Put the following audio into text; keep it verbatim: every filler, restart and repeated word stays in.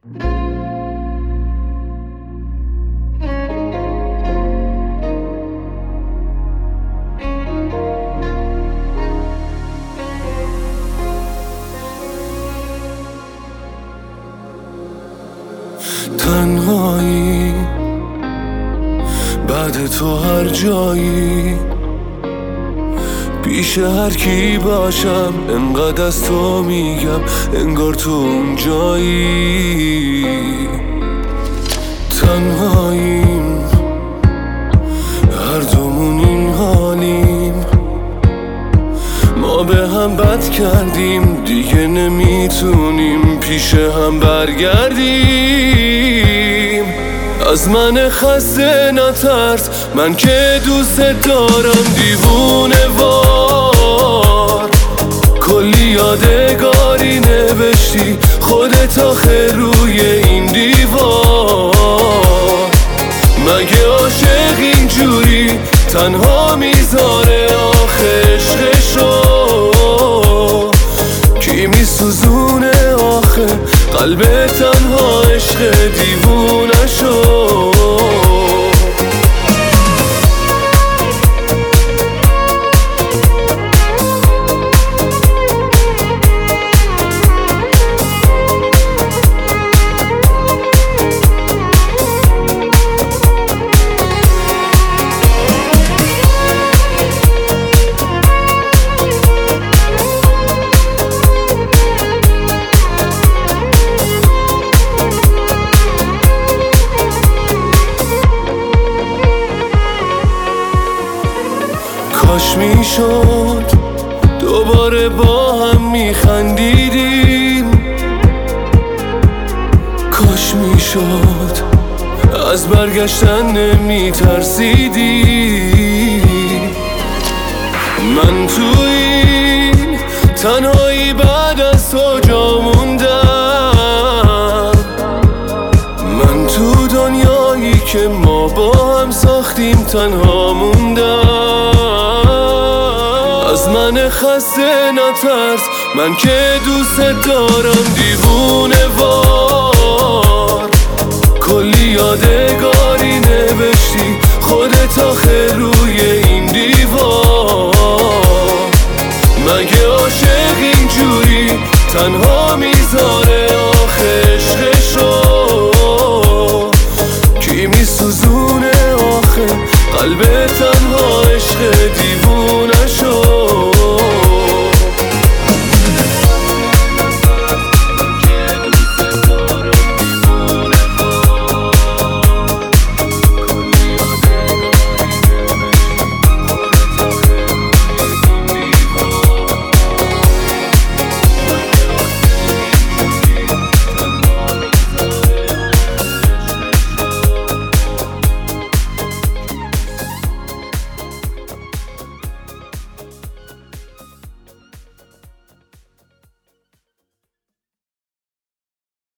تنهایی بعد تو هر جایی، پیش هر کی باشم انقدر از تو میگم انگار تو اون جایی. تنهاییم هر دومون این حالیم، ما به هم بد کردیم دیگه نمیتونیم پیش هم برگردیم. از من خسته نترس، من که دوست دارم دیوونه وار. کلی یادگاری نوشتی خودت آخر روی این دیوار. مگه عاشق اینجوری تنها میذاره آخه عشقشو؟ کی میسوزونه آخه قلب تنها عشق دیوونشو؟ کاش میشد دوباره با هم میخندیدیم، کاش میشد از برگشتن نمیترسیدیم. من تو این تنهایی بعد از تو جا موندم، من تو دنیایی که ما با هم ساختیم تنها موندم. از من خسته نترس، من که دوست دارم دیوونه وار. کلی یادگاری نوشتی خودت آخر روی این دیوار. مگه عاشق اینجوری تنها میذاره آخه عشقشو؟ کی میسوزونه آخه قلب تنها عشق دیوار؟